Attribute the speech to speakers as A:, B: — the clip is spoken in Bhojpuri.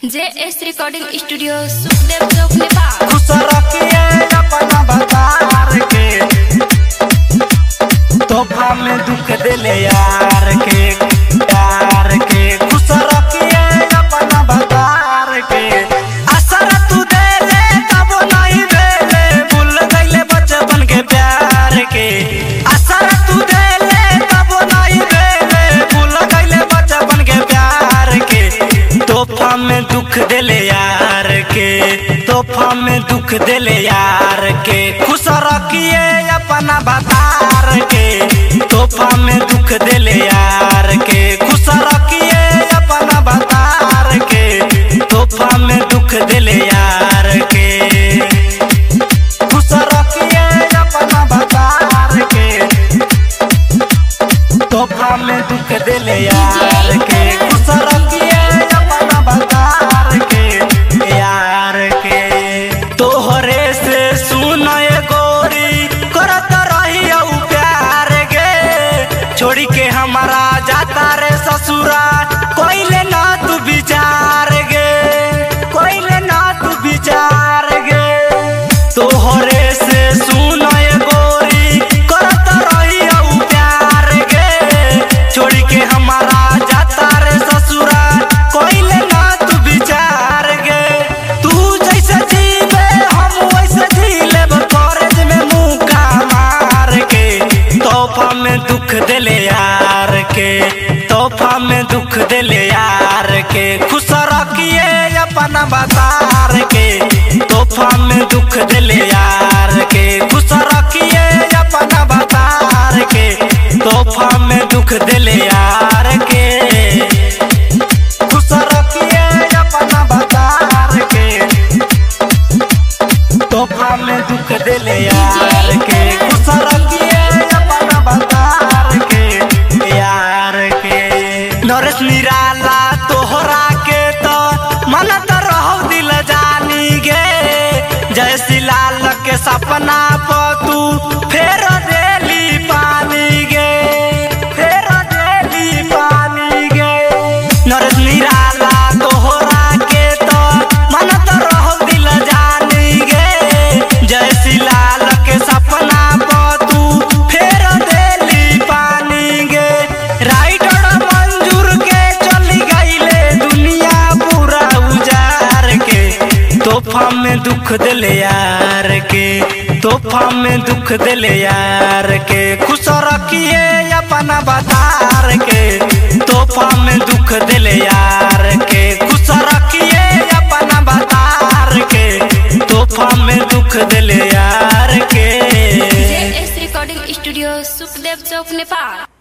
A: JS रिकॉर्डिंग स्टूडियो सुखदेव चौक नेपाल।
B: खुश रखिए अपना बाजार के, तोहफा में दुख दिले यार के खुश रखिए अपना बाजार के। असर तू देले कबो नहीं देले, भूल गईले बचपन के प्यार के। असर तू देले कबो नहीं देले, भूल गईले बचपन के प्यार के। तोहफा में दुख दिले यार के, तोहफा में दुख दिले यार के। खुश रखिए अपना बाजार के, तोहफा में दुख दिले यार के। खुश रखिए अपना बाजार के, तोहफा में दुख दिले यार के। खुश रखिए अपना बाजार के, तोहफा में दुख दिले यार के। खुश रखिए अपना बाजार के यार के। तोहरे से सुनाए गोरी करत रही प्यार गे, छोड़ी के हमारा जाता रे ससुरा। कोइले ना तू विचार गे, कोइले ना तू विचार गे। तोहरे से सुनाए गोरी करत रही प्यार गे, छोड़ी के हमारा जाता रे ससुरा। कोइले ना तू विचार गे। तू जैसे जीवे हम वैसे जी लेब, कॉलेज में मुका मार के। तोहफा में दुख दिले यार के, तोहफा में दुख दिले यार के। खुश रखिए अपना बाजार के, तोहफा में दुख दिले यार के। खुश रखिए अपना बाजार के, तोहफा में दुख दिले यार के। खुश रखिए अपना बाजार के, तोहफा में दुख दिले यार के। खुश रखिए अपना बाजार के यार के। नरेश निराला तोहरा के तो मनत रहो दिल जानी गे। जय शिलाल के सपना प तू फेर देली पानी गे, फेर देली पानी गे। नरेश निराला तोहरा के तो मनत रहो दिल जानी गे। जय शिलाल के सपना प तू फेर देली पानी गे। राइटर मंजूर के चली गईले दुनिया पूरा उजार के। तोहफा में दुख दिले यार के, तोहफा में दुख दिले यार के। खुश रखिए अपना बाजार के, तोहफा में दुख दिले यार के। खुश रखिए अपना बाजार के, तोहफा में दुख दिले यार के।
A: JS रिकॉर्डिंग स्टूडियो सुखदेव चौक नेपाल।